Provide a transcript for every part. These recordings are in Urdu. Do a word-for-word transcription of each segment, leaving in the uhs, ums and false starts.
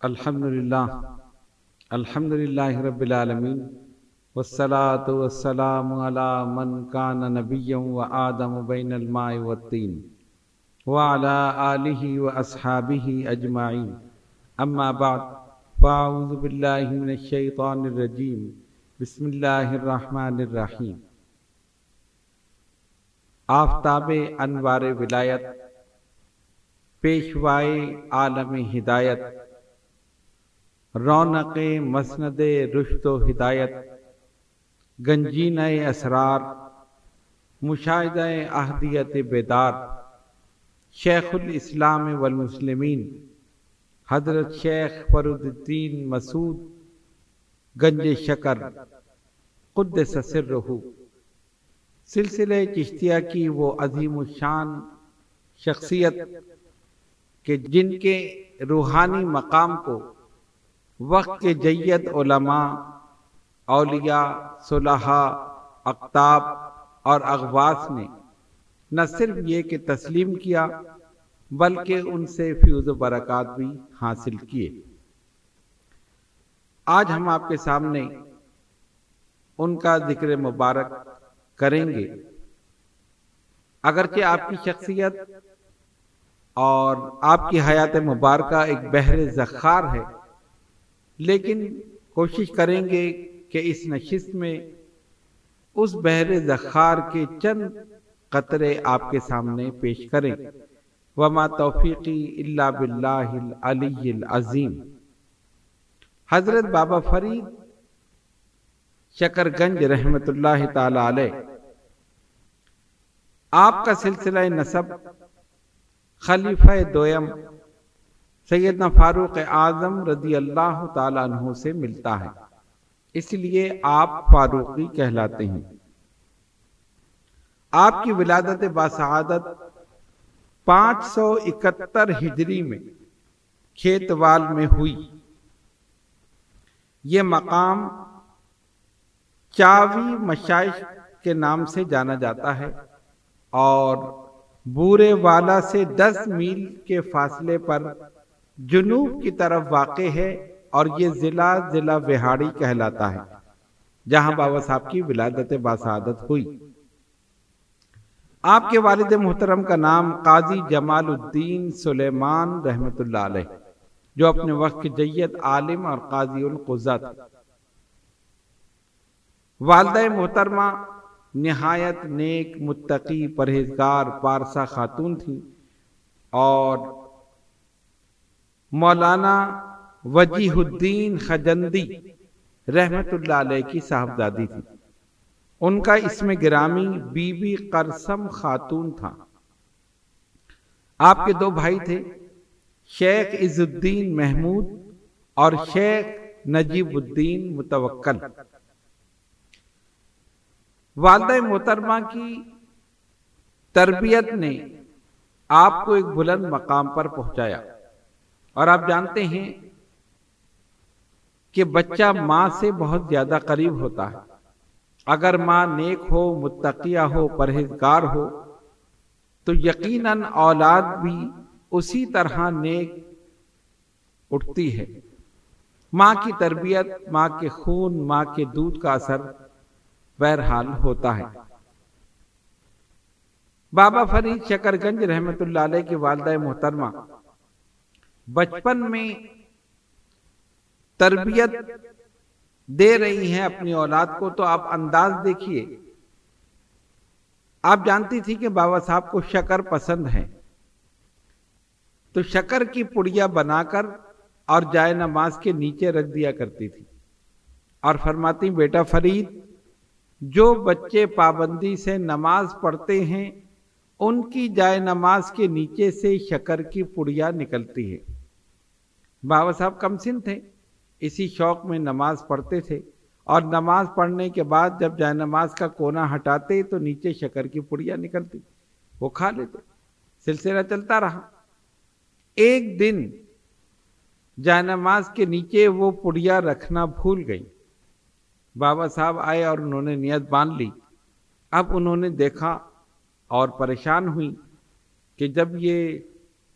الحمدللہ الحمدللہ رب العالمین والصلاة والسلام علی من کان نبیا و آدم بین الماء والطین وعلی آلہ و اصحابہ اجمعین اما بعد فاعوذ باللہ من الشیطان الرجیم بسم اللہ الرحمن الرحیم۔ آفتاب انوار ولایت، پیشوائے عالم ہدایت، رونق مسند رشد و ہدایت، گنجینہ اسرار، مشاہدہ احدیت بیدار، شیخ الاسلام والمسلمین حضرت شیخ فرید الدین مسعود گنج شکر قدس سرہ، سلسلہ چشتیہ کی وہ عظیم الشان شخصیت کہ جن کے روحانی مقام کو وقت کے جید علماء، اولیاء، صلحاء، اقطاب اور اغواث نے نہ صرف یہ کہ تسلیم کیا بلکہ ان سے فیوز و برکات بھی حاصل کیے۔ آج ہم آپ کے سامنے ان کا ذکر مبارک کریں گے۔ اگرچہ آپ کی شخصیت اور آپ کی حیات مبارکہ ایک بحر ذخار ہے، لیکن کوشش کریں گے کہ اس نشست میں اس بحر ذخار کے چند قطرے آپ کے سامنے پیش کریں۔ وما توفیقی الا باللہ العلی العظیم۔ حضرت بابا فرید شکر گنج رحمت اللہ تعالی علیہ، آپ کا سلسلہ نسب خلیفہ دویم سیدنا فاروق اعظم رضی اللہ تعالیٰ عنہ سے ملتا ہے، اس لیے آپ فاروقی کہلاتے ہیں۔ آپ کی ولادت باسعادت پانچ سو اکہتر ہجری میں کھیتوال میں ہوئی۔ یہ مقام چاوی مشائخ کے نام سے جانا جاتا ہے اور بورے والا سے دس میل کے فاصلے پر جنوب کی طرف واقع ہے، اور یہ ضلع ضلع وہاڑی کہلاتا ہے جہاں بابا صاحب کی ولادت باسعادت ہوئی۔ آپ کے والد محترم کا نام قاضی جمال الدین سلیمان رحمت اللہ علیہ، جو اپنے وقت کے جید عالم اور قاضی القضاۃ تھے۔ والدہ محترمہ نہایت نیک، متقی، پرہیزگار، پارسا خاتون تھیں اور مولانا وجیہ الدین خجندی رحمت اللہ علیہ کی صاحبزادی تھی۔ ان کا اسم گرامی بی بی قرسم خاتون تھا۔ آپ کے دو بھائی تھے، شیخ عز الدین محمود اور شیخ نجیب الدین متوکل۔ والدہ محترمہ کی تربیت نے آپ کو ایک بلند مقام پر پہنچایا، اور آپ جانتے ہیں کہ بچہ ماں سے بہت زیادہ قریب ہوتا ہے۔ اگر ماں نیک ہو، متقیہ ہو، پرہیزگار ہو تو یقیناً اولاد بھی اسی طرح نیک اٹھتی ہے۔ ماں کی تربیت، ماں کے خون، ماں کے دودھ کا اثر بہرحال ہوتا ہے۔ بابا فرید شکر گنج رحمت اللہ علیہ کی والدہ محترمہ بچپن میں تربیت دے رہی ہیں اپنی اولاد کو، تو آپ انداز دیکھیے۔ آپ جانتی تھی کہ بابا صاحب کو شکر پسند ہے، تو شکر کی پڑیا بنا کر اور جائے نماز کے نیچے رکھ دیا کرتی تھی، اور فرماتی، بیٹا فرید، جو بچے پابندی سے نماز پڑھتے ہیں ان کی جائے نماز کے نیچے سے شکر کی پڑیا نکلتی ہے۔ بابا صاحب کم سن تھے، اسی شوق میں نماز پڑھتے تھے، اور نماز پڑھنے کے بعد جب جائے نماز کا کونا ہٹاتے تو نیچے شکر کی پڑیا نکلتی، وہ کھا لیتے۔ سلسلہ چلتا رہا۔ ایک دن جائے نماز کے نیچے وہ پڑیا رکھنا بھول گئی۔ بابا صاحب آئے اور انہوں نے نیت باندھ لی۔ اب انہوں نے دیکھا اور پریشان ہوئی کہ جب یہ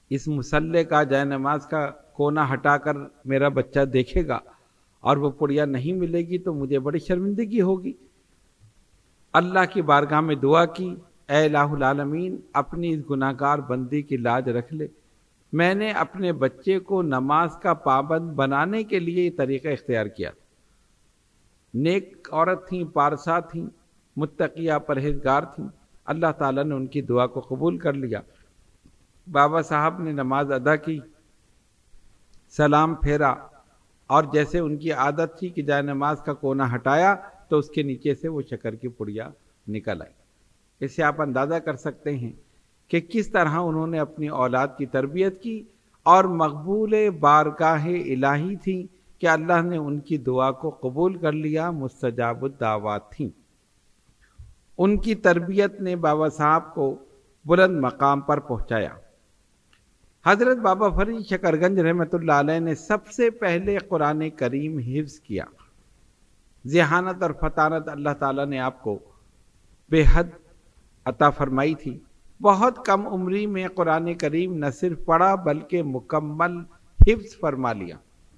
اس مصلے کا جائے نماز کا کونا ہٹا کر میرا بچہ دیکھے گا اور وہ پڑیا نہیں ملے گی تو مجھے بڑی شرمندگی ہوگی۔ اللہ کی بارگاہ میں دعا کی، اے الہ العالمین اپنی اس گناہگار بندی کی لاج رکھ لے، میں نے اپنے بچے کو نماز کا پابند بنانے کے لیے یہ طریقہ اختیار کیا۔ نیک عورت تھیں، پارسا تھیں، متقیہ پرہیزگار تھیں، اللہ تعالیٰ نے ان کی دعا کو قبول کر لیا۔ بابا صاحب نے نماز ادا کی، سلام پھیرا، اور جیسے ان کی عادت تھی کہ جائے نماز کا کونا ہٹایا تو اس کے نیچے سے وہ شکر کی پڑیا نکل آئی۔ اس سے آپ اندازہ کر سکتے ہیں کہ کس طرح انہوں نے اپنی اولاد کی تربیت کی، اور مقبول بارگاہ الہی تھی کہ اللہ نے ان کی دعا کو قبول کر لیا، مستجاب الدعوات تھیں۔ ان کی تربیت نے بابا صاحب کو بلند مقام پر پہنچایا۔ حضرت بابا فرید شکرگنج رحمۃ اللہ علیہ نے سب سے پہلے قرآن کریم حفظ کیا۔ ذہانت اور فطانت اللہ تعالیٰ نے آپ کو بے حد عطا فرمائی تھی۔ بہت کم عمری میں قرآن کریم نہ صرف پڑھا بلکہ مکمل حفظ فرما لیا۔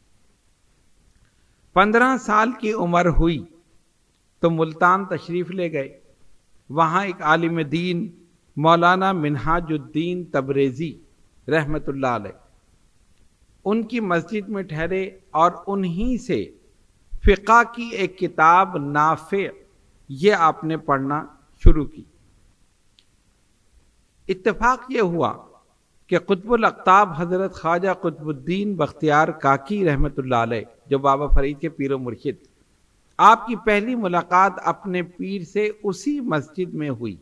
پندرہ سال کی عمر ہوئی تو ملتان تشریف لے گئے۔ وہاں ایک عالم دین مولانا منہاج الدین تبریزی رحمت اللہ علیہ ان کی مسجد میں ٹھہرے اور انہی سے فقہ کی ایک کتاب نافع یہ آپ نے پڑھنا شروع کی۔ اتفاق یہ ہوا کہ قطب الاقطاب حضرت خواجہ قطب الدین بختیار کاکی رحمت اللہ علیہ جو بابا فرید کے پیر و مرشد، آپ کی پہلی ملاقات اپنے پیر سے اسی مسجد میں ہوئی۔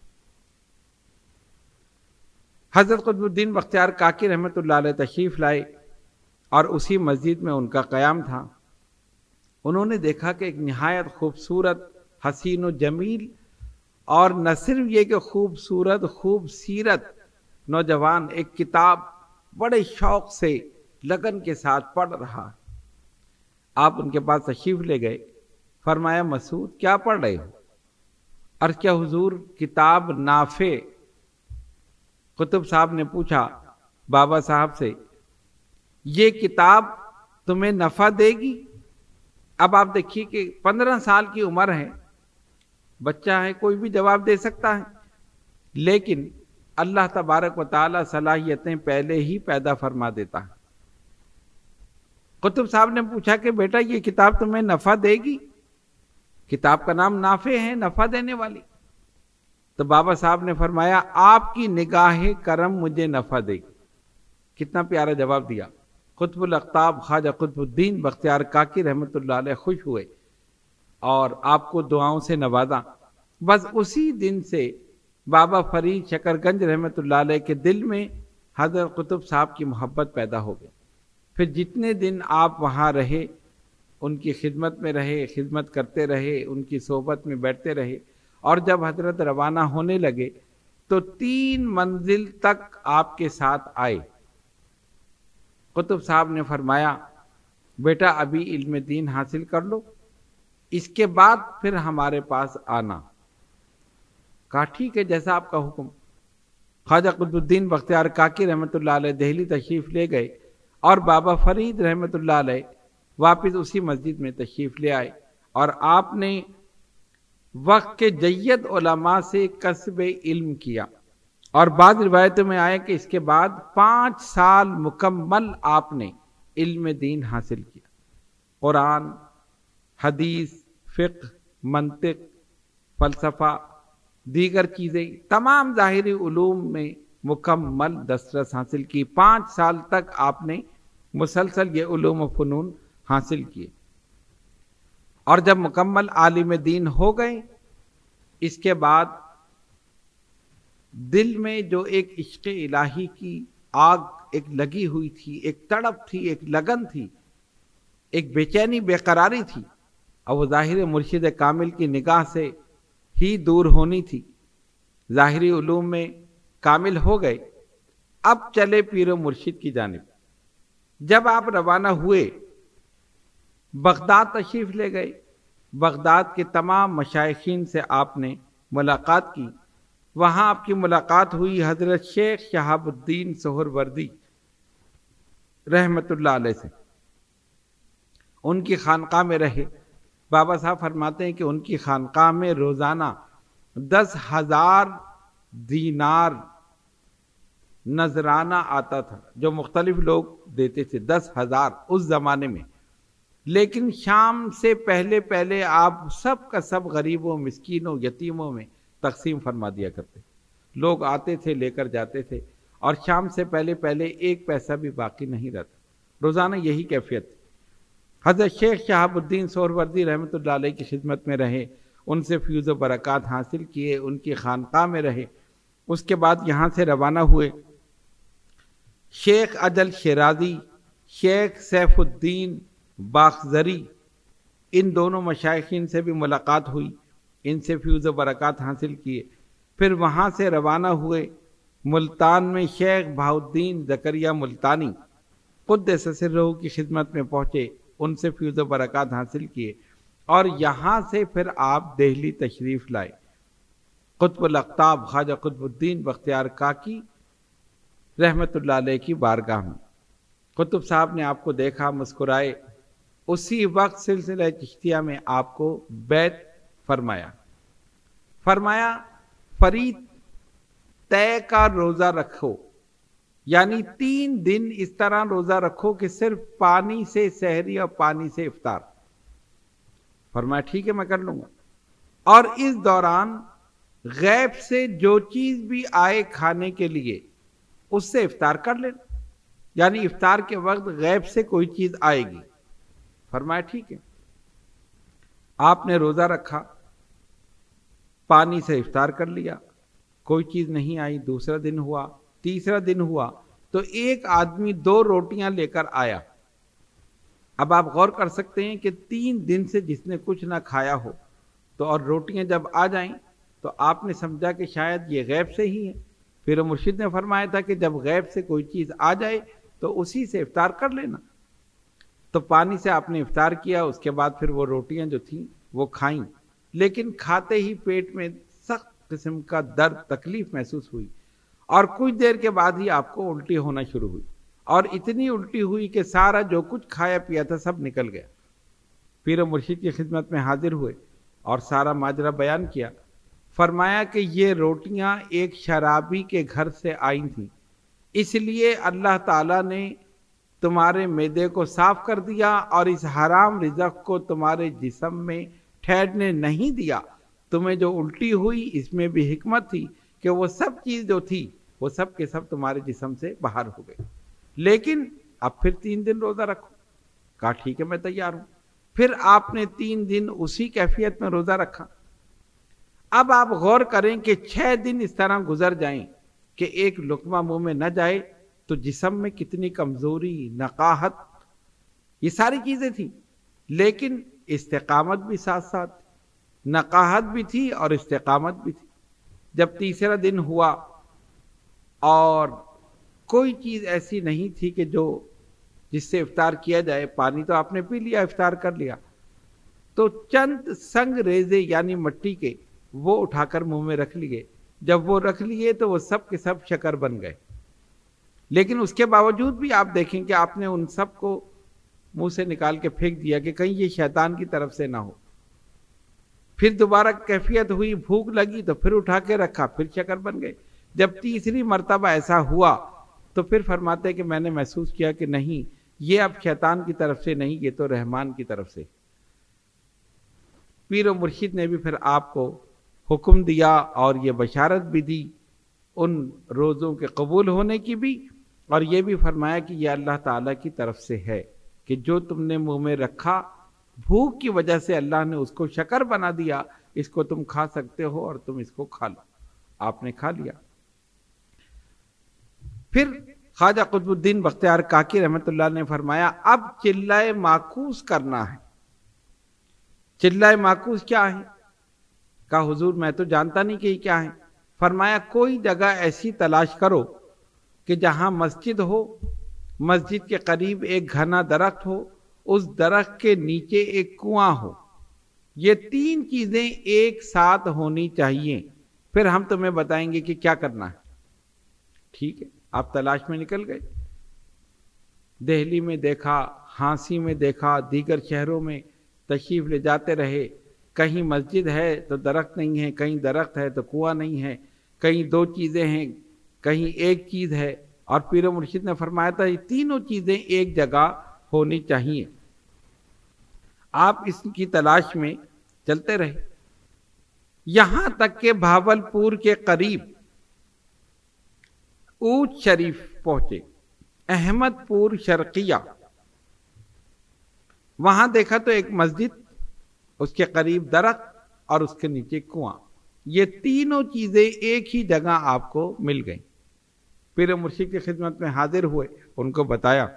حضرت قطب الدین بختیار کاکی رحمت اللہ علیہ تشریف لائے اور اسی مسجد میں ان کا قیام تھا۔ انہوں نے دیکھا کہ ایک نہایت خوبصورت، حسین و جمیل، اور نہ صرف یہ کہ خوبصورت خوب سیرت نوجوان ایک کتاب بڑے شوق سے لگن کے ساتھ پڑھ رہا۔ آپ ان کے پاس تشریف لے گئے، فرمایا مسعود کیا پڑھ رہے ہو؟ عرض کیا حضور کتاب نافع۔ قطب صاحب نے پوچھا بابا صاحب سے، یہ کتاب تمہیں نفع دے گی؟ اب آپ دیکھیے کہ پندرہ سال کی عمر ہے، بچہ ہے، کوئی بھی جواب دے سکتا ہے، لیکن اللہ تبارک و تعالی صلاحیتیں پہلے ہی پیدا فرما دیتا ہے۔ قطب صاحب نے پوچھا کہ بیٹا یہ کتاب تمہیں نفع دے گی؟ کتاب کا نام نافع ہے، نفع دینے والی۔ تو بابا صاحب نے فرمایا آپ کی نگاہ کرم مجھے نفع دے گی۔ کتنا پیارا جواب دیا۔ قطب الاقطاب خواجہ قطب الدین بختیار کاکی رحمت اللہ علیہ خوش ہوئے اور آپ کو دعاؤں سے نوازا۔ بس اسی دن سے بابا فرید شکرگنج رحمت اللہ علیہ کے دل میں حضرت قطب صاحب کی محبت پیدا ہو گئی۔ پھر جتنے دن آپ وہاں رہے، ان کی خدمت میں رہے، خدمت کرتے رہے، ان کی صحبت میں بیٹھتے رہے، اور جب حضرت روانہ ہونے لگے تو تین منزل تک آپ کے ساتھ آئے۔ قطب صاحب نے فرمایا بیٹا ابھی علم دین حاصل کر لو، اس کے بعد پھر ہمارے پاس آنا۔ کہا ٹھیک ہے جیسا آپ کا حکم۔ خواجہ قطب الدین بختیار کاکی رحمت اللہ علیہ دہلی تشریف لے گئے اور بابا فرید رحمت اللہ علیہ واپس اسی مسجد میں تشریف لے آئے، اور آپ نے وقت کے جید علماء سے کسب علم کیا، اور بعض روایتوں میں آئے کہ اس کے بعد پانچ سال مکمل آپ نے علم دین حاصل کیا۔ قرآن، حدیث، فقہ، منطق، فلسفہ، دیگر چیزیں، تمام ظاہری علوم میں مکمل دسترس حاصل کی۔ پانچ سال تک آپ نے مسلسل یہ علوم و فنون حاصل کیے، اور جب مکمل عالم دین ہو گئے اس کے بعد دل میں جو ایک عشق الہی کی آگ ایک لگی ہوئی تھی، ایک تڑپ تھی، ایک لگن تھی، ایک بے چینی بے قراری تھی، اور وہ ظاہر مرشد کامل کی نگاہ سے ہی دور ہونی تھی۔ ظاہری علوم میں کامل ہو گئے، اب چلے پیر و مرشد کی جانب۔ جب آپ روانہ ہوئے بغداد تشریف لے گئے۔ بغداد کے تمام مشائخین سے آپ نے ملاقات کی، وہاں آپ کی ملاقات ہوئی حضرت شیخ شہاب الدین سہروردی رحمت اللہ علیہ سے، ان کی خانقاہ میں رہے۔ بابا صاحب فرماتے ہیں کہ ان کی خانقاہ میں روزانہ دس ہزار دینار نذرانہ آتا تھا، جو مختلف لوگ دیتے تھے، دس ہزار اس زمانے میں۔ لیکن شام سے پہلے پہلے آپ سب کا سب غریبوں، مسکینوں، یتیموں میں تقسیم فرما دیا کرتے۔ لوگ آتے تھے، لے کر جاتے تھے، اور شام سے پہلے پہلے ایک پیسہ بھی باقی نہیں رہتا۔ روزانہ یہی کیفیت تھی۔ حضرت شیخ شہاب الدین سہروردی رحمۃ اللہ علیہ کی خدمت میں رہے، ان سے فیوز و برکات حاصل کیے، ان کی خانقاہ میں رہے۔ اس کے بعد یہاں سے روانہ ہوئے۔ شیخ اجل شیرازی، شیخ سیف الدین باخزری، ان دونوں مشائخین سے بھی ملاقات ہوئی، ان سے فیوز و برکات حاصل کیے۔ پھر وہاں سے روانہ ہوئے ملتان میں شیخ بہاؤالدین زکریا ملتانی قدس سرہ کی خدمت میں پہنچے، ان سے فیوز و برکات حاصل کیے، اور یہاں سے پھر آپ دہلی تشریف لائے۔ قطب الاقطاب خواجہ قطب الدین بختیار کاکی رحمت اللہ علیہ کی بارگاہ میں قطب صاحب نے آپ کو دیکھا، مسکرائے۔ اسی وقت سلسلہ چشتیہ میں آپ کو بیعت فرمایا فرمایا فرید طے کا روزہ رکھو، یعنی تین دن اس طرح روزہ رکھو کہ صرف پانی سے سحری اور پانی سے افطار۔ فرمایا ٹھیک ہے میں کر لوں گا، اور اس دوران غیب سے جو چیز بھی آئے کھانے کے لیے اس سے افطار کر لینا، یعنی افطار کے وقت غیب سے کوئی چیز آئے گی۔ فرمایا ٹھیک ہے۔ آپ نے روزہ رکھا، پانی سے افطار کر لیا، کوئی چیز نہیں آئی۔ دوسرا دن ہوا، تیسرا دن ہوا، تو ایک آدمی دو روٹیاں لے کر آیا۔ اب آپ غور کر سکتے ہیں کہ تین دن سے جس نے کچھ نہ کھایا ہو تو اور روٹیاں جب آ جائیں تو آپ نے سمجھا کہ شاید یہ غیب سے ہی ہے۔ پھر مرشد نے فرمایا تھا کہ جب غیب سے کوئی چیز آ جائے تو اسی سے افطار کر لینا۔ تو پانی سے آپ نے افطار کیا، اس کے بعد پھر وہ روٹیاں جو تھیں وہ کھائیں، لیکن کھاتے ہی پیٹ میں سخت قسم کا درد، تکلیف محسوس ہوئی، اور کچھ دیر کے بعد ہی آپ کو الٹی ہونا شروع ہوئی، اور اتنی الٹی ہوئی کہ سارا جو کچھ کھایا پیا تھا سب نکل گیا۔ پیر و مرشد کی خدمت میں حاضر ہوئے اور سارا ماجرا بیان کیا۔ فرمایا کہ یہ روٹیاں ایک شرابی کے گھر سے آئی تھیں، اس لیے اللہ تعالیٰ نے تمہارے معدے کو صاف کر دیا اور اس حرام رزق کو تمہارے جسم میں ٹھہرنے نہیں دیا۔ تمہیں جو الٹی ہوئی اس میں بھی حکمت تھی کہ وہ سب چیز جو تھی وہ سب کے سب تمہارے جسم سے باہر ہو گئی، لیکن اب پھر تین دن روزہ رکھو۔ کہا ٹھیک ہے میں تیار ہوں۔ پھر آپ نے تین دن اسی کیفیت میں روزہ رکھا۔ اب آپ غور کریں کہ چھ دن اس طرح گزر جائیں کہ ایک لقمہ منہ میں نہ جائے تو جسم میں کتنی کمزوری، نقاہت، یہ ساری چیزیں تھیں، لیکن استقامت بھی ساتھ ساتھ، نقاہت بھی تھی اور استقامت بھی تھی۔ جب تیسرا دن ہوا اور کوئی چیز ایسی نہیں تھی کہ جو جس سے افطار کیا جائے، پانی تو آپ نے پی لیا، افطار کر لیا، تو چند سنگ ریزے یعنی مٹی کے وہ اٹھا کر منہ میں رکھ لیے۔ جب وہ رکھ لیے تو وہ سب کے سب شکر بن گئے، لیکن اس کے باوجود بھی آپ دیکھیں کہ آپ نے ان سب کو منہ سے نکال کے پھینک دیا کہ کہیں یہ شیطان کی طرف سے نہ ہو۔ پھر دوبارہ کیفیت ہوئی، بھوک لگی تو پھر اٹھا کے رکھا، پھر شکر بن گئے۔ جب تیسری مرتبہ ایسا ہوا تو پھر فرماتے کہ میں نے محسوس کیا کہ نہیں، یہ اب شیطان کی طرف سے نہیں، یہ تو رحمان کی طرف سے۔ پیر و مرشد نے بھی پھر آپ کو حکم دیا اور یہ بشارت بھی دی ان روزوں کے قبول ہونے کی بھی، اور یہ بھی فرمایا کہ یہ اللہ تعالیٰ کی طرف سے ہے کہ جو تم نے منہ میں رکھا، بھوک کی وجہ سے اللہ نے اس کو شکر بنا دیا، اس کو تم کھا سکتے ہو اور تم اس کو کھا لو۔ آپ نے کھا لیا۔ پھر خواجہ قطب الدین بختیار کاکی رحمت اللہ نے فرمایا اب چلائے معکوس کرنا ہے۔ چلائے معکوس کیا ہے؟ کہا حضور میں تو جانتا نہیں کہ یہ کیا ہے۔ فرمایا کوئی جگہ ایسی تلاش کرو کہ جہاں مسجد ہو، مسجد کے قریب ایک گھنا درخت ہو، اس درخت کے نیچے ایک کنواں ہو، یہ تین چیزیں ایک ساتھ ہونی چاہیے، پھر ہم تمہیں بتائیں گے کہ کیا کرنا ہے۔ ٹھیک ہے، آپ تلاش میں نکل گئے، دہلی میں دیکھا، ہانسی میں دیکھا، دیگر شہروں میں تشریف لے جاتے رہے، کہیں مسجد ہے تو درخت نہیں ہے، کہیں درخت ہے تو کنواں نہیں ہے، کہیں دو چیزیں ہیں، کہیں ایک چیز ہے، اور پیر و مرشد نے فرمایا تھا یہ تینوں چیزیں ایک جگہ ہونی چاہیے۔ آپ اس کی تلاش میں چلتے رہے، یہاں تک کہ بھاولپور کے قریب اونچ شریف پہنچے، احمد پور شرقیہ، وہاں دیکھا تو ایک مسجد، اس کے قریب درخت اور اس کے نیچے کنواں، یہ تینوں چیزیں ایک ہی جگہ آپ کو مل گئیں۔ پیر مرشد کی خدمت میں حاضر ہوئے، ان کو بتایا،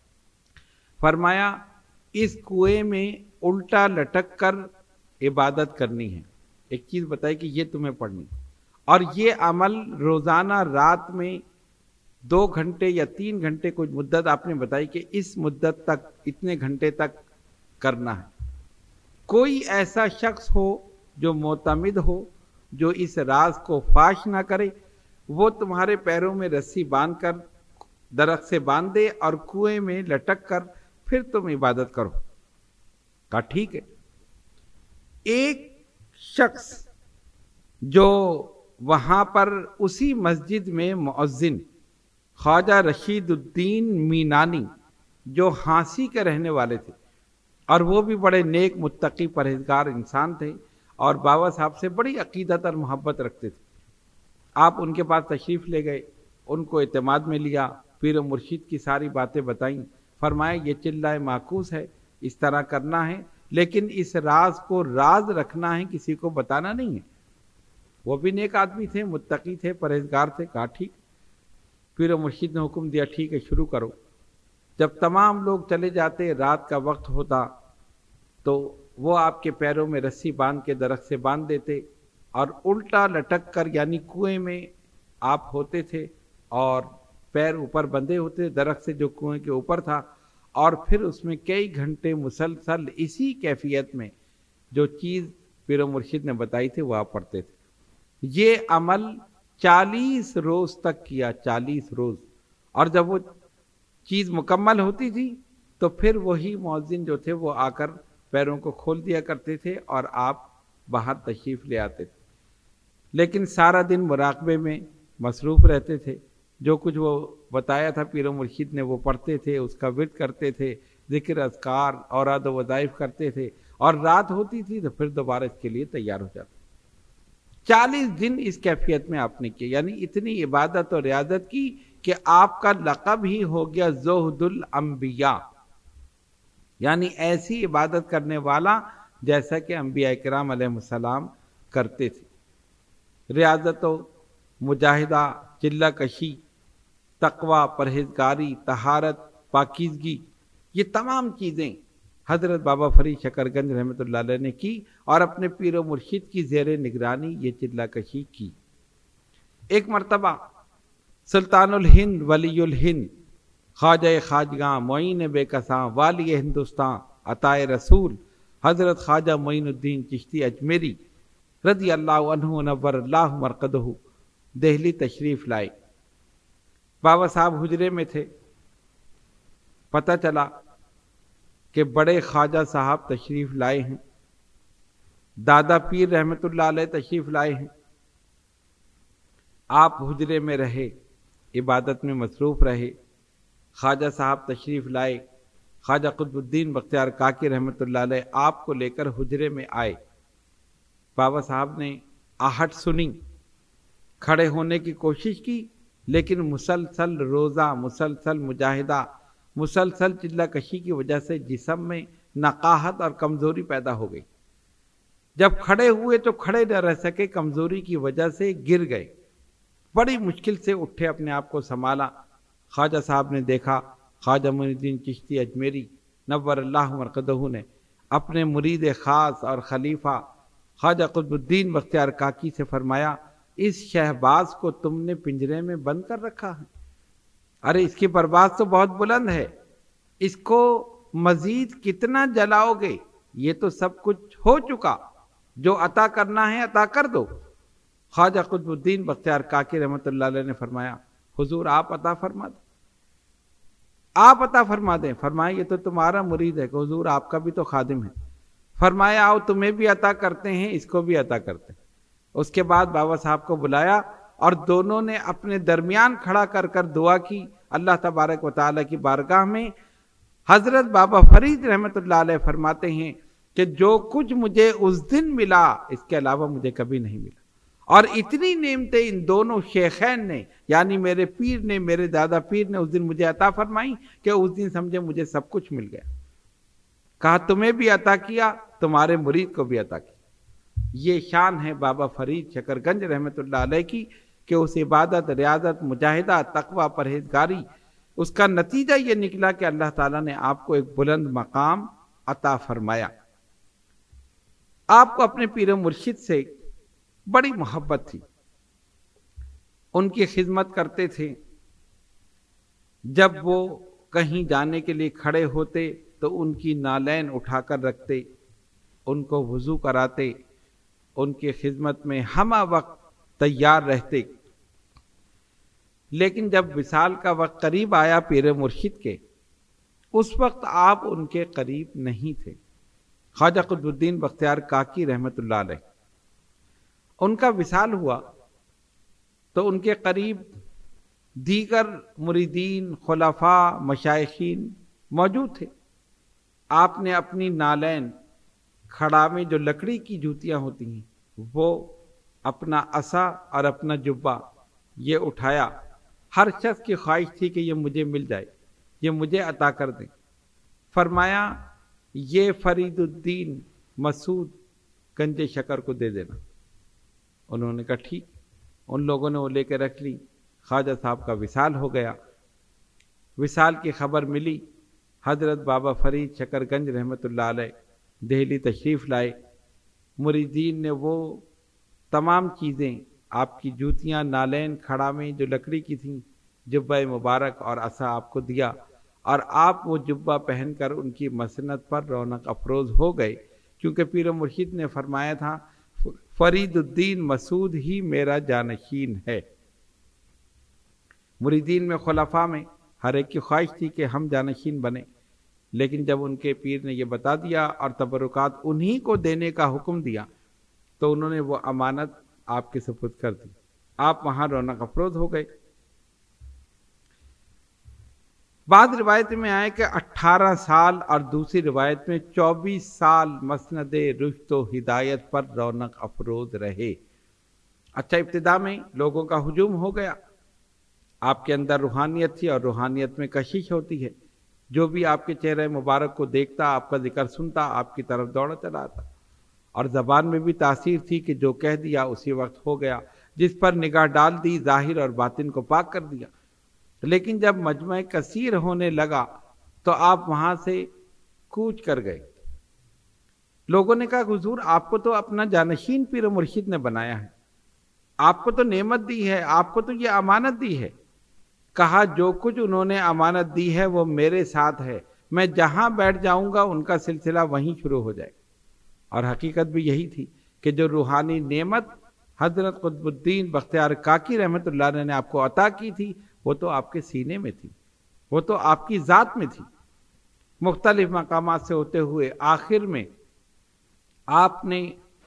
فرمایا اس کنویں میں الٹا لٹک کر عبادت کرنی ہے، ایک چیز بتائی کہ یہ تمہیں پڑھنی، اور یہ عمل روزانہ رات میں دو گھنٹے یا تین گھنٹے کچھ مدت آپ نے بتائی کہ اس مدت تک، اتنے گھنٹے تک کرنا ہے۔ کوئی ایسا شخص ہو جو معتمد ہو، جو اس راز کو فاش نہ کرے، وہ تمہارے پیروں میں رسی باندھ کر درخت سے باندھ دے اور کنویں میں لٹک کر پھر تم عبادت کرو۔ کہا ٹھیک ہے۔ ایک شخص جو وہاں پر اسی مسجد میں مؤذن خواجہ رشید الدین مینانی، جو ہانسی کے رہنے والے تھے، اور وہ بھی بڑے نیک متقی پرہیزگار انسان تھے، اور بابا صاحب سے بڑی عقیدت اور محبت رکھتے تھے۔ آپ ان کے پاس تشریف لے گئے، ان کو اعتماد میں لیا، پیر و مرشد کی ساری باتیں بتائیں، فرمایا یہ چلہ معکوس ہے، اس طرح کرنا ہے، لیکن اس راز کو راز رکھنا ہے، کسی کو بتانا نہیں ہے۔ وہ بھی نیک آدمی تھے، متقی تھے، پرہیزگار تھے۔ کہا ٹھیک۔ پیر و مرشد نے حکم دیا ٹھیک ہے، شروع کرو۔ جب تمام لوگ چلے جاتے، رات کا وقت ہوتا، تو وہ آپ کے پیروں میں رسی باندھ کے درخت سے باندھ دیتے، اور الٹا لٹک کر، یعنی کنویں میں آپ ہوتے تھے اور پیر اوپر بندھے ہوتے درخت سے جو کنویں کے اوپر تھا، اور پھر اس میں کئی گھنٹے مسلسل اسی کیفیت میں جو چیز پیر و مرشد نے بتائی تھی وہ آپ پڑھتے تھے۔ یہ عمل چالیس روز تک کیا، چالیس روز، اور جب وہ چیز مکمل ہوتی تھی تو پھر وہی مؤذن جو تھے وہ آ کر پیروں کو کھول دیا کرتے تھے اور آپ باہر تشریف لے آتے تھے، لیکن سارا دن مراقبے میں مصروف رہتے تھے۔ جو کچھ وہ بتایا تھا پیر و مرشد نے وہ پڑھتے تھے، اس کا ورد کرتے تھے، ذکر اذکار اوراد و وظائف کرتے تھے، اور رات ہوتی تھی تو پھر دوبارہ اس کے لیے تیار ہو جاتے۔ چالیس دن اس کیفیت میں آپ نے کیا، یعنی اتنی عبادت اور ریاضت کی کہ آپ کا لقب ہی ہو گیا زہد الانبیاء، یعنی ایسی عبادت کرنے والا جیسا کہ انبیاء کرام علیہ السلام کرتے تھے۔ ریاضت و مجاہدہ، چلہ کشی، تقوی، پرہیزگاری، طہارت، پاکیزگی، یہ تمام چیزیں حضرت بابا فرید شکر گنج رحمۃ اللہ علیہ نے کی، اور اپنے پیر و مرشد کی زیر نگرانی یہ چلہ کشی کی۔ ایک مرتبہ سلطان الہند، ولی الہند، خواجہ خواجگاں، معین بے کساں، والی ہندوستان، عطائے رسول حضرت خواجہ معین الدین چشتی اجمیری رضی اللہ عنہ نور اللہ مرقدہ دہلی تشریف لائے۔ بابا صاحب حجرے میں تھے، پتہ چلا کہ بڑے خواجہ صاحب تشریف لائے ہیں، دادا پیر رحمت اللہ علیہ تشریف لائے ہیں۔ آپ حجرے میں رہے، عبادت میں مصروف رہے۔ خواجہ صاحب تشریف لائے، خواجہ قطب الدین بختیار کاکی رحمت اللہ علیہ آپ کو لے کر حجرے میں آئے۔ بابا صاحب نے آہٹ سنی، کھڑے ہونے کی کوشش کی، لیکن مسلسل روزہ، مسلسل مجاہدہ، مسلسل چلہ کشی کی وجہ سے جسم میں نقاہت اور کمزوری پیدا ہو گئی۔ جب کھڑے ہوئے تو کھڑے نہ رہ سکے، کمزوری کی وجہ سے گر گئے، بڑی مشکل سے اٹھے، اپنے آپ کو سنبھالا۔ خواجہ صاحب نے دیکھا، خواجہ معین الدین چشتی اجمیری نور اللہ مرقدہ نے اپنے مرید خاص اور خلیفہ خواجہ قطب الدین بختیار کاکی سے فرمایا، اس شہباز کو تم نے پنجرے میں بند کر رکھا ہے، ارے اس کی پرواز تو بہت بلند ہے، اس کو مزید کتنا جلاؤ گے؟ یہ تو سب کچھ ہو چکا، جو عطا کرنا ہے عطا کر دو۔ خواجہ قطب الدین بختیار کاکی رحمۃ اللہ علیہ نے فرمایا حضور آپ عطا فرما دیں، آپ عطا فرما دیں۔ فرمایا یہ تو تمہارا مرید ہے کہ حضور آپ کا بھی تو خادم ہے۔ فرمایا آؤ تمہیں بھی عطا کرتے ہیں، اس کو بھی عطا کرتے ہیں۔ اس کے بعد بابا صاحب کو بلایا اور دونوں نے اپنے درمیان کھڑا کر کر دعا کی اللہ تبارک و تعالیٰ کی بارگاہ میں۔ حضرت بابا فرید رحمۃ اللہ علیہ فرماتے ہیں کہ جو کچھ مجھے اس دن ملا اس کے علاوہ مجھے کبھی نہیں ملا، اور اتنی نعمتیں ان دونوں شیخین نے یعنی میرے پیر نے، میرے دادا پیر نے اس دن مجھے عطا فرمائی کہ اس دن سمجھے مجھے سب کچھ مل گیا۔ کہا تمہیں بھی عطا کیا، تمہارے مرید کو بھی عطا کیا۔ یہ شان ہے بابا فرید شکر گنج رحمۃ اللہ علیہ کی کہ اس عبادت، ریاضت، مجاہدہ، تقوی، پرہیزگاری، اس کا نتیجہ یہ نکلا کہ اللہ تعالیٰ نے آپ کو ایک بلند مقام عطا فرمایا۔ آپ کو اپنے پیر و مرشد سے بڑی محبت تھی، ان کی خدمت کرتے تھے۔ جب وہ کہیں جانے کے لیے کھڑے ہوتے تو ان کی نالین اٹھا کر رکھتے، ان کو وضو کراتے، ان کی خدمت میں ہمہ وقت تیار رہتے۔ لیکن جب وصال کا وقت قریب آیا پیر مرشد کے، اس وقت آپ ان کے قریب نہیں تھے۔ خواجہ قطب الدین بختیار کاکی رحمۃ اللہ علیہ، ان کا وصال ہوا تو ان کے قریب دیگر مریدین، خلفاء، مشائخین موجود تھے۔ آپ نے اپنی نالین، کھڑا میں جو لکڑی کی جوتیاں ہوتی ہیں، وہ اپنا عصا اور اپنا جبہ یہ اٹھایا۔ ہر شخص کی خواہش تھی کہ یہ مجھے مل جائے، یہ مجھے عطا کر دیں۔ فرمایا یہ فرید الدین مسعود گنج شکر کو دے دینا۔ انہوں نے کہا ٹھیک۔ ان لوگوں نے وہ لے کے رکھ لی۔ خواجہ صاحب کا وصال ہو گیا۔ وصال کی خبر ملی، حضرت بابا فرید شکر گنج رحمۃ اللہ علیہ دہلی تشریف لائے۔ مریدین نے وہ تمام چیزیں، آپ کی جوتیاں، نالین، کھڑا میں جو لکڑی کی تھیں، جبہ مبارک اور عصا آپ کو دیا، اور آپ وہ جبہ پہن کر ان کی مسنت پر رونق افروز ہو گئے، کیونکہ پیر مرشد نے فرمایا تھا فرید الدین مسعود ہی میرا جانشین ہے۔ مریدین میں، خلفاء میں ہر ایک کی خواہش تھی کہ ہم جانشین بنیں، لیکن جب ان کے پیر نے یہ بتا دیا اور تبرکات انہی کو دینے کا حکم دیا تو انہوں نے وہ امانت آپ کے سپرد کر دی۔ آپ وہاں رونق افروز ہو گئے۔ بعض روایت میں آئے کہ اٹھارہ سال اور دوسری روایت میں چوبیس سال مسند رشد و ہدایت پر رونق افروز رہے۔ اچھا، ابتدا میں لوگوں کا ہجوم ہو گیا، آپ کے اندر روحانیت تھی اور روحانیت میں کشش ہوتی ہے۔ جو بھی آپ کے چہرے مبارک کو دیکھتا، آپ کا ذکر سنتا، آپ کی طرف دوڑ چلا آتا، اور زبان میں بھی تاثیر تھی کہ جو کہہ دیا اسی وقت ہو گیا، جس پر نگاہ ڈال دی ظاہر اور باطن کو پاک کر دیا۔ لیکن جب مجمع کثیر ہونے لگا تو آپ وہاں سے کوچ کر گئے۔ لوگوں نے کہا حضور آپ کو تو اپنا جانشین پیر مرشد نے بنایا ہے، آپ کو تو نعمت دی ہے، آپ کو تو یہ امانت دی ہے۔ کہا جو کچھ انہوں نے امانت دی ہے وہ میرے ساتھ ہے، میں جہاں بیٹھ جاؤں گا ان کا سلسلہ وہیں شروع ہو جائے۔ اور حقیقت بھی یہی تھی کہ جو روحانی نعمت حضرت قطب الدین بختیار کاکی رحمۃ اللہ علیہ نے آپ کو عطا کی تھی وہ تو آپ کے سینے میں تھی، وہ تو آپ کی ذات میں تھی۔ مختلف مقامات سے ہوتے ہوئے آخر میں آپ نے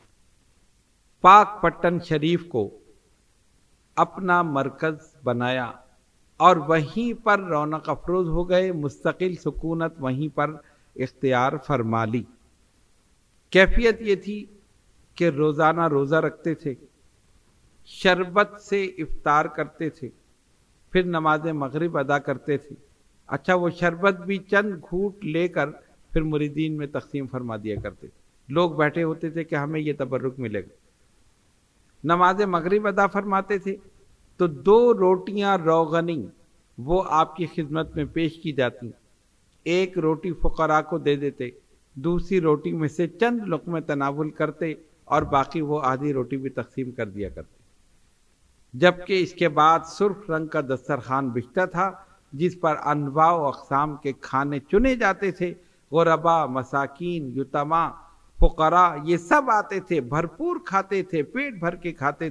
پاک پٹن شریف کو اپنا مرکز بنایا اور وہیں پر رونق افروز ہو گئے، مستقل سکونت وہیں پر اختیار فرما لی۔ کیفیت یہ تھی کہ روزانہ روزہ رکھتے تھے، شربت سے افطار کرتے تھے، پھر نماز مغرب ادا کرتے تھے۔ اچھا، وہ شربت بھی چند گھونٹ لے کر پھر مریدین میں تقسیم فرما دیا کرتے تھے۔ لوگ بیٹھے ہوتے تھے کہ ہمیں یہ تبرک ملے گا۔ نماز مغرب ادا فرماتے تھے تو دو روٹیاں روغنی وہ آپ کی خدمت میں پیش کی جاتی، ایک روٹی فقراء کو دے دیتے، دوسری روٹی میں سے چند لقمے تناول کرتے اور باقی وہ آدھی روٹی بھی تقسیم کر دیا کرتے۔ جبکہ اس کے بعد سرخ رنگ کا دسترخوان بچھتا تھا جس پر انواع و اقسام کے کھانے چنے جاتے تھے۔ غربا، مساکین، یتما، فقراء یہ سب آتے تھے، بھرپور کھاتے تھے، پیٹ بھر کے کھاتے تھے۔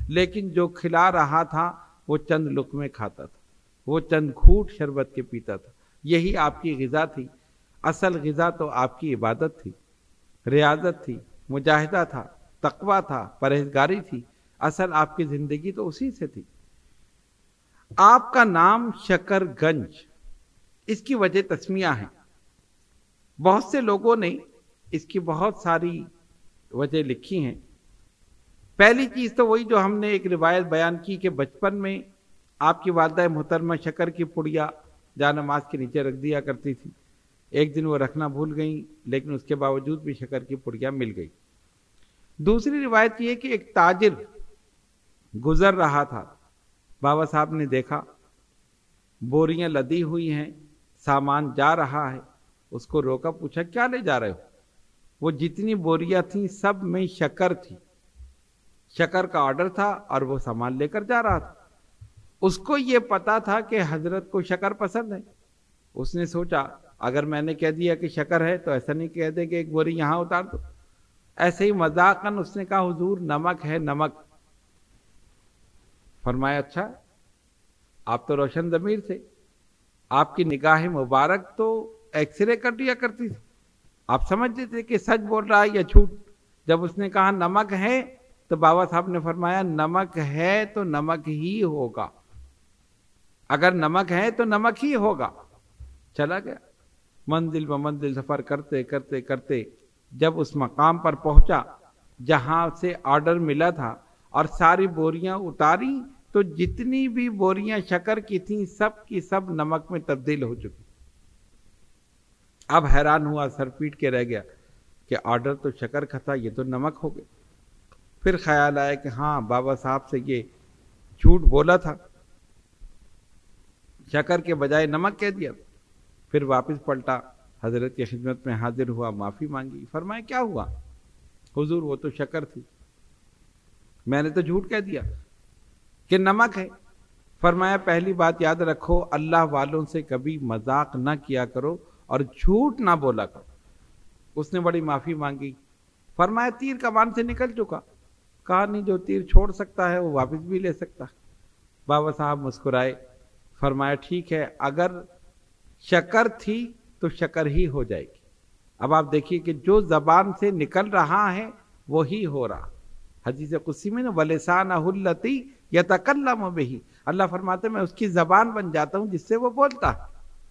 لیکن جو کھلا رہا تھا وہ چند لقمے کھاتا تھا، وہ چند گھونٹ شربت کے پیتا تھا۔ یہی آپ کی غذا تھی۔ اصل غذا تو آپ کی عبادت تھی، ریاضت تھی، مجاہدہ تھا، تقویٰ تھا، پرہیزگاری تھی۔ اصل آپ کی زندگی تو اسی سے تھی۔ آپ کا نام شکر گنج، اس کی وجہ تسمیہ ہے۔ بہت سے لوگوں نے اس کی بہت ساری وجہ لکھی ہیں۔ پہلی چیز تو وہی جو ہم نے ایک روایت بیان کی کہ بچپن میں آپ کی والدہ محترمہ شکر کی پڑیا جا نماز کے نیچے رکھ دیا کرتی تھی۔ ایک دن وہ رکھنا بھول گئیں، لیکن اس کے باوجود بھی شکر کی پڑیا مل گئی۔ دوسری روایت یہ کہ ایک تاجر گزر رہا تھا، بابا صاحب نے دیکھا بوریاں لدی ہوئی ہیں، سامان جا رہا ہے، اس کو روکا، پوچھا کیا لے جا رہے ہو؟ وہ جتنی بوریاں تھیں سب میں شکر تھی، شکر کا آرڈر تھا اور وہ سامان لے کر جا رہا تھا۔ اس کو یہ پتا تھا کہ حضرت کو شکر پسند ہے۔ اس نے سوچا اگر میں نے کہہ دیا کہ شکر ہے تو ایسا نہیں کہہ دے کہ ایک بوری یہاں اتار دو۔ ایسے ہی مذاقاً اس نے کہا حضور نمک ہے نمک۔ فرمایا اچھا آپ تو روشن ضمیر تھے، آپ کی نگاہ مبارک تو ایکس رے کر دیا کرتی تھی، آپ سمجھ لیتے کہ سچ بول رہا ہے یا جھوٹ۔ جب اس نے کہا نمک ہے تو بابا صاحب نے فرمایا نمک ہے تو نمک ہی ہوگا، اگر نمک ہے تو نمک ہی ہوگا۔ چلا گیا، منزل ب منزل سفر کرتے کرتے کرتے جب اس مقام پر پہنچا جہاں سے آرڈر ملا تھا اور ساری بوریاں اتاری تو جتنی بھی بوریاں شکر کی تھیں سب کی سب نمک میں تبدیل ہو چکی۔ اب حیران ہوا، سر پیٹ کے رہ گیا کہ آرڈر تو شکر کا تھا، یہ تو نمک ہو گیا۔ پھر خیال آیا کہ ہاں بابا صاحب سے یہ جھوٹ بولا تھا، شکر کے بجائے نمک کہہ دیا۔ پھر واپس پلٹا، حضرت کی خدمت میں حاضر ہوا، معافی مانگی۔ فرمایا کیا ہوا؟ حضور وہ تو شکر تھی، میں نے تو جھوٹ کہہ دیا کہ نمک ہے۔ فرمایا پہلی بات یاد رکھو، اللہ والوں سے کبھی مذاق نہ کیا کرو اور جھوٹ نہ بولا کرو۔ اس نے بڑی معافی مانگی۔ فرمایا تیر کمان سے نکل چکا، کہا نہیں جو تیر چھوڑ سکتا ہے وہ واپس بھی لے سکتا ہے۔ بابا صاحب مسکرائے، فرمایا ٹھیک ہے، اگر شکر تھی تو شکر ہی ہو جائے گی۔ اب آپ دیکھیے کہ جو زبان سے نکل رہا ہے وہی ہو رہا۔ حدیث قدسی میں نا وَلِسَانَهُ الَّتِي يَتَكَلَّمُ بِهِ، اللہ فرماتے میں اس کی زبان بن جاتا ہوں جس سے وہ بولتا ہے۔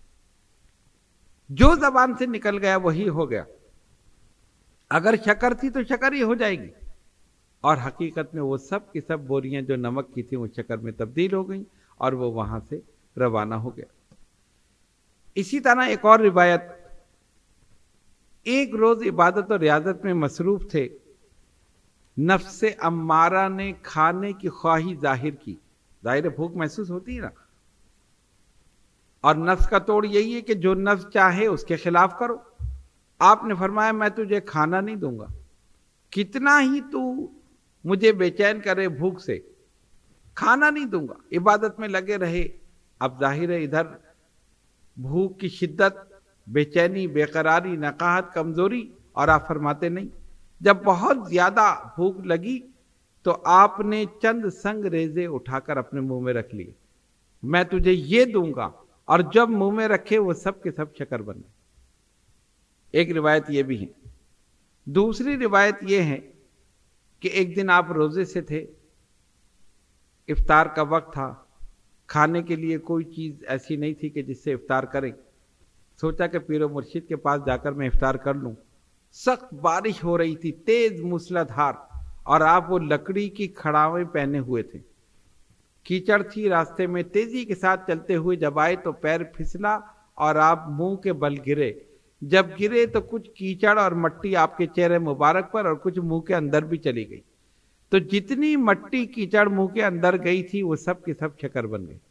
جو زبان سے نکل گیا وہی ہو گیا۔ اگر شکر تھی تو شکر ہی ہو جائے گی، اور حقیقت میں وہ سب کی سب بوریاں جو نمک کی تھیں وہ شکر میں تبدیل ہو گئیں اور وہ وہاں سے روانہ ہو گیا۔ اسی طرح ایک اور روایت، ایک روز عبادت اور ریاضت میں مصروف تھے، نفس امارہ نے کھانے کی خواہی ظاہر کی۔ ظاہر بھوک محسوس ہوتی ہے نا، اور نفس کا توڑ یہی ہے کہ جو نفس چاہے اس کے خلاف کرو۔ آپ نے فرمایا میں تجھے کھانا نہیں دوں گا، کتنا ہی تو مجھے بے چین کرے بھوک سے، کھانا نہیں دوں گا۔ عبادت میں لگے رہے۔ اب ظاہر ہے ادھر بھوک کی شدت، بے چینی، بے قراری، نقاہت، کمزوری، اور آپ فرماتے نہیں۔ جب بہت زیادہ بھوک لگی تو آپ نے چند سنگ ریزے اٹھا کر اپنے منہ میں رکھ لیے، میں تجھے یہ دوں گا، اور جب منہ میں رکھے وہ سب کے سب شکر بن گئے۔ ایک روایت یہ بھی ہے۔ دوسری روایت یہ ہے کہ ایک دن آپ روزے سے تھے، افطار کا وقت تھا، کھانے کے لیے کوئی چیز ایسی نہیں تھی کہ جس سے افطار کریں۔ سوچا کہ پیر و مرشد کے پاس جا کر میں افطار کر لوں۔ سخت بارش ہو رہی تھی، تیز موسلا دھار، اور آپ وہ لکڑی کی کھڑاویں پہنے ہوئے تھے، کیچڑ تھی راستے میں۔ تیزی کے ساتھ چلتے ہوئے جب آئے تو پیر پھسلا اور آپ منہ کے بل گرے۔ جب گرے تو کچھ کیچڑ اور مٹی آپ کے چہرے مبارک پر اور کچھ منہ کے اندر بھی چلی گئی، تو جتنی مٹی کیچڑ منہ کے اندر گئی تھی وہ سب کے سب شکر بن گئی۔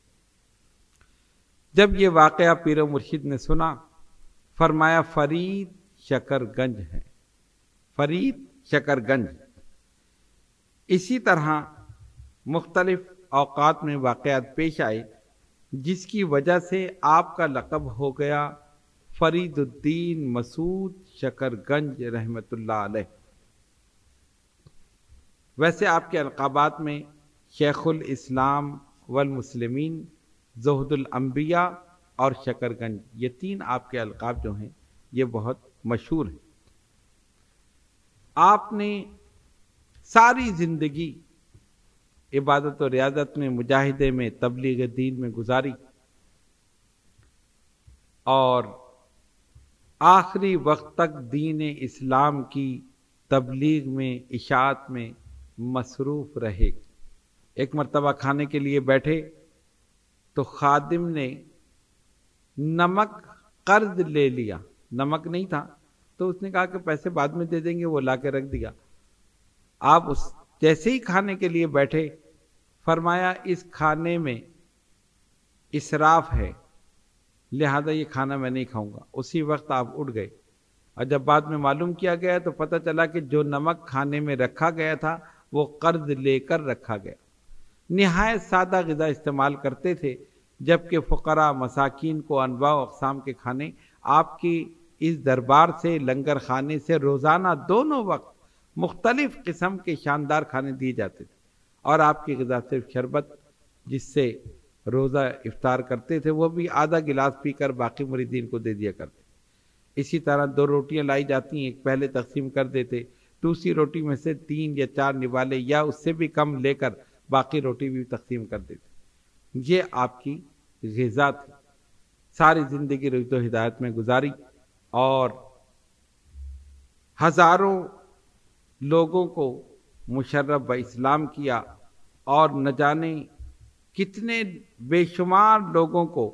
جب یہ واقعہ پیر و مرشد نے سنا، فرمایا فرید شکر گنج ہے، فرید شکر گنج۔ اسی طرح مختلف اوقات میں واقعات پیش آئے جس کی وجہ سے آپ کا لقب ہو گیا فرید الدین مسعود شکر گنج رحمت اللہ علیہ۔ ویسے آپ کے القابات میں شیخ الاسلام والمسلمین، زہد الانبیاء اور شکرگنج، یہ تین آپ کے القاب جو ہیں یہ بہت مشہور ہیں۔ آپ نے ساری زندگی عبادت و ریاضت میں، مجاہدے میں، تبلیغ دین میں گزاری، اور آخری وقت تک دین اسلام کی تبلیغ میں، اشاعت میں مصروف رہے۔ ایک مرتبہ کھانے کے لیے بیٹھے تو خادم نے نمک قرض لے لیا، نمک نہیں تھا تو اس نے کہا کہ پیسے بعد میں دے دیں گے، وہ لا کے رکھ دیا۔ آپ اس جیسے ہی کھانے کے لیے بیٹھے فرمایا اس کھانے میں اسراف ہے، لہذا یہ کھانا میں نہیں کھاؤں گا۔ اسی وقت آپ اٹھ گئے، اور جب بعد میں معلوم کیا گیا تو پتہ چلا کہ جو نمک کھانے میں رکھا گیا تھا وہ قرض لے کر رکھا گیا۔ نہایت سادہ غذا استعمال کرتے تھے، جبکہ فقراء مساکین کو انواع و اقسام کے کھانے آپ کی اس دربار سے، لنگر خانے سے روزانہ دونوں وقت مختلف قسم کے شاندار کھانے دیے جاتے تھے، اور آپ کی غذا صرف شربت جس سے روزہ افطار کرتے تھے وہ بھی آدھا گلاس پی کر باقی مریدین کو دے دیا کرتے۔ اسی طرح دو روٹیاں لائی جاتی ہیں، ایک پہلے تقسیم کر دیتے، دوسری روٹی میں سے تین یا چار نوالے یا اس سے بھی کم لے کر باقی روٹی بھی تقسیم کر دیتے۔ یہ آپ کی غذا تھی۔ ساری زندگی رشد و ہدایت میں گزاری اور ہزاروں لوگوں کو مشرف با اسلام کیا، اور نہ جانے کتنے بے شمار لوگوں کو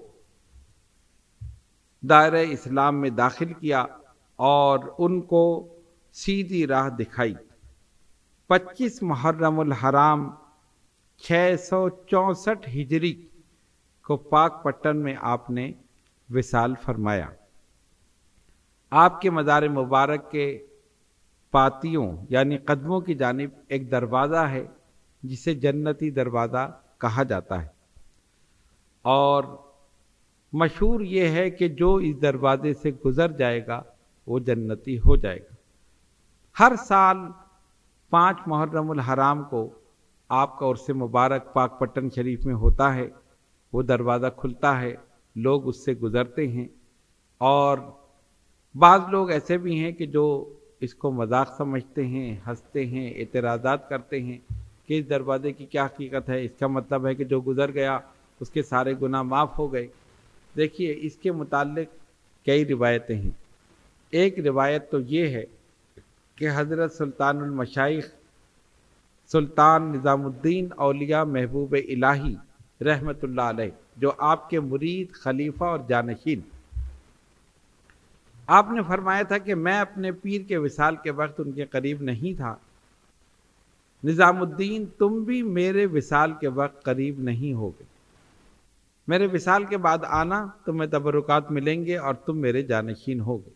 دائرہ اسلام میں داخل کیا اور ان کو سیدھی راہ دکھائی۔ پچیس محرم الحرام چھ سو چونسٹھ ہجری کو پاک پٹن میں آپ نے وصال فرمایا۔ آپ کے مزار مبارک کے پاتیوں یعنی قدموں کی جانب ایک دروازہ ہے جسے جنتی دروازہ کہا جاتا ہے، اور مشہور یہ ہے کہ جو اس دروازے سے گزر جائے گا وہ جنتی ہو جائے گا۔ ہر سال پانچ محرم الحرام کو آپ کا عرس مبارک پاک پٹن شریف میں ہوتا ہے، وہ دروازہ کھلتا ہے، لوگ اس سے گزرتے ہیں، اور بعض لوگ ایسے بھی ہیں کہ جو اس کو مذاق سمجھتے ہیں، ہنستے ہیں، اعتراضات کرتے ہیں کہ اس دروازے کی کیا حقیقت ہے، اس کا مطلب ہے کہ جو گزر گیا اس کے سارے گناہ معاف ہو گئے۔ دیکھیے اس کے متعلق کئی روایتیں ہیں۔ ایک روایت تو یہ ہے کہ حضرت سلطان المشائخ سلطان نظام الدین اولیاء محبوب الہی رحمت اللہ علیہ، جو آپ کے مرید، خلیفہ اور جانشین، آپ نے فرمایا تھا کہ میں اپنے پیر کے وصال کے وقت ان کے قریب نہیں تھا، نظام الدین تم بھی میرے وصال کے وقت قریب نہیں ہوگے، میرے وصال کے بعد آنا، تمہیں تبرکات ملیں گے اور تم میرے جانشین ہوگے۔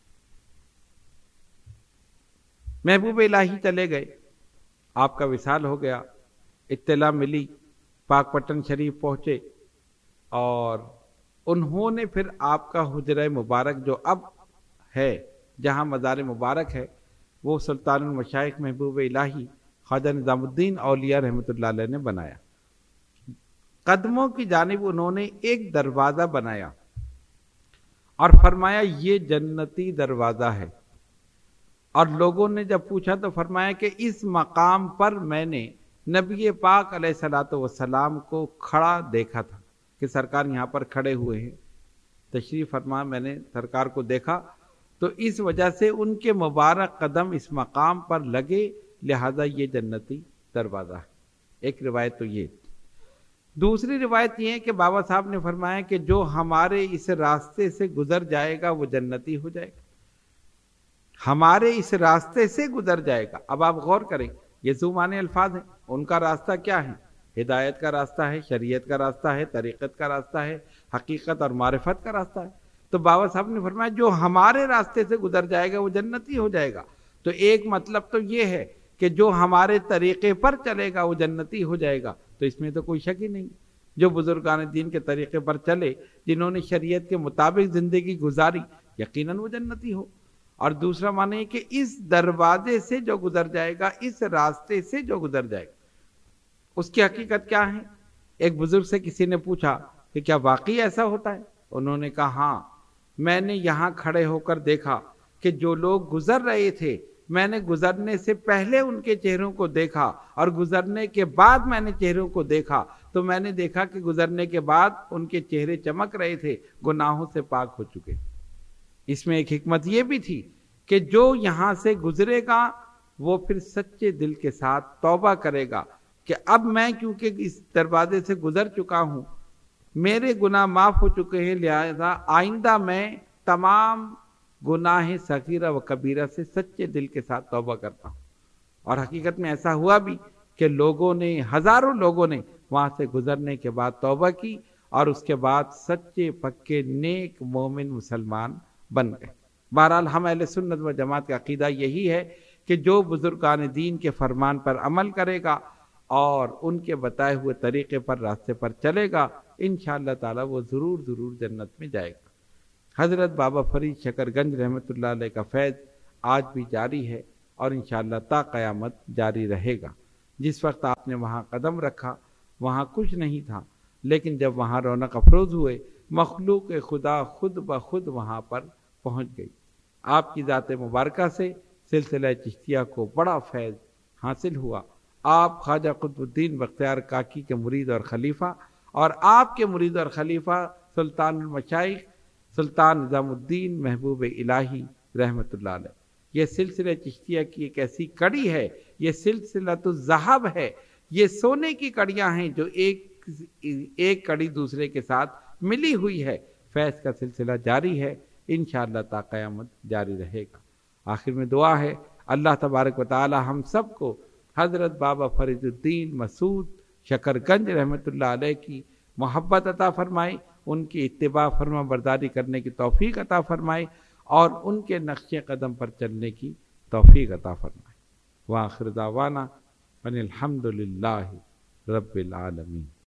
محبوب الہی چلے گئے، آپ کا وصال ہو گیا، اطلاع ملی، پاک پٹن شریف پہنچے، اور انہوں نے پھر آپ کا حجرہ مبارک جو اب ہے، جہاں مزار مبارک ہے، وہ سلطان المشائخ محبوب الہی خواجہ نظام الدین اولیاء رحمۃ اللہ علیہ نے بنایا۔ قدموں کی جانب انہوں نے ایک دروازہ بنایا اور فرمایا یہ جنتی دروازہ ہے، اور لوگوں نے جب پوچھا تو فرمایا کہ اس مقام پر میں نے نبی پاک علیہ الصلوۃ والسلام کو کھڑا دیکھا تھا کہ سرکار یہاں پر کھڑے ہوئے ہیں، تشریف فرما، میں نے سرکار کو دیکھا، تو اس وجہ سے ان کے مبارک قدم اس مقام پر لگے، لہذا یہ جنتی دروازہ ہے۔ ایک روایت تو یہ۔ دوسری روایت یہ ہے کہ بابا صاحب نے فرمایا کہ جو ہمارے اس راستے سے گزر جائے گا وہ جنتی ہو جائے گا، ہمارے اس راستے سے گزر جائے گا۔ اب آپ غور کریں، یہ ذو معنی الفاظ ہیں، ان کا راستہ کیا ہے؟ ہدایت کا راستہ ہے، شریعت کا راستہ ہے، طریقت کا راستہ ہے، حقیقت اور معرفت کا راستہ ہے۔ تو بابا صاحب نے فرمایا جو ہمارے راستے سے گزر جائے گا وہ جنتی ہو جائے گا۔ تو ایک مطلب تو یہ ہے کہ جو ہمارے طریقے پر چلے گا وہ جنتی ہو جائے گا، تو اس میں تو کوئی شک ہی نہیں۔ جو بزرگان دین کے طریقے پر چلے، جنہوں نے شریعت کے مطابق زندگی گزاری، یقیناً وہ جنتی ہو۔ اور دوسرا معنی ہے کہ اس دروازے سے جو گزر جائے گا، اس راستے سے جو گزر جائے گا اس کی حقیقت کیا ہے؟ ایک بزرگ سے کسی نے پوچھا کہ کیا واقعی ایسا ہوتا ہے؟ انہوں نے کہا ہاں، میں نے یہاں کھڑے ہو کر دیکھا کہ جو لوگ گزر رہے تھے میں نے گزرنے سے پہلے ان کے چہروں کو دیکھا، اور گزرنے کے بعد میں نے چہروں کو دیکھا تو میں نے دیکھا کہ گزرنے کے بعد ان کے چہرے چمک رہے تھے، گناہوں سے پاک ہو چکے۔ اس میں ایک حکمت یہ بھی تھی کہ جو یہاں سے گزرے گا وہ پھر سچے دل کے ساتھ توبہ کرے گا کہ اب میں کیونکہ اس دروازے سے گزر چکا ہوں، میرے گناہ معاف ہو چکے ہیں، لہذا آئندہ میں تمام گناہ صغیرہ و کبیرہ سے سچے دل کے ساتھ توبہ کرتا ہوں۔ اور حقیقت میں ایسا ہوا بھی کہ لوگوں نے، ہزاروں لوگوں نے وہاں سے گزرنے کے بعد توبہ کی اور اس کے بعد سچے پکے نیک مومن مسلمان بن گئے۔ بہرحال ہم اہل سنت و جماعت کا عقیدہ یہی ہے کہ جو بزرگان دین کے فرمان پر عمل کرے گا اور ان کے بتائے ہوئے طریقے پر، راستے پر چلے گا، انشاءاللہ تعالی وہ ضرور ضرور جنت میں جائے گا۔ حضرت بابا فرید شکر گنج رحمۃ اللہ علیہ کا فیض آج بھی جاری ہے اور انشاءاللہ تا قیامت جاری رہے گا۔ جس وقت آپ نے وہاں قدم رکھا وہاں کچھ نہیں تھا، لیکن جب وہاں رونق افروز ہوئے، مخلوق خدا خود بخود وہاں پر پہنچ گئی۔ آپ کی ذات مبارکہ سے سلسلہ چشتیہ کو بڑا فیض حاصل ہوا۔ آپ خواجہ قطب الدین بختیار کاکی کے مرید اور خلیفہ، اور آپ کے مرید اور خلیفہ سلطان المشائخ سلطان نظام الدین محبوب الہی رحمۃ اللہ علیہ۔ یہ سلسلہ چشتیہ کی ایک ایسی کڑی ہے، یہ سلسلہ تو ذہب ہے، یہ سونے کی کڑیاں ہیں جو ایک ایک کڑی دوسرے کے ساتھ ملی ہوئی ہے۔ فیض کا سلسلہ جاری ہے، انشاءاللہ تا قیامت جاری رہے گا۔ آخر میں دعا ہے اللہ تبارک و تعالی ہم سب کو حضرت بابا فرید الدین مسعود شکر گنج رحمۃ اللہ علیہ کی محبت عطا فرمائے، ان کی اتباع فرما برداری کرنے کی توفیق عطا فرمائے اور ان کے نقش قدم پر چلنے کی توفیق عطا فرمائے۔ وآخر دعوانا ان الحمد للہ رب العالمین۔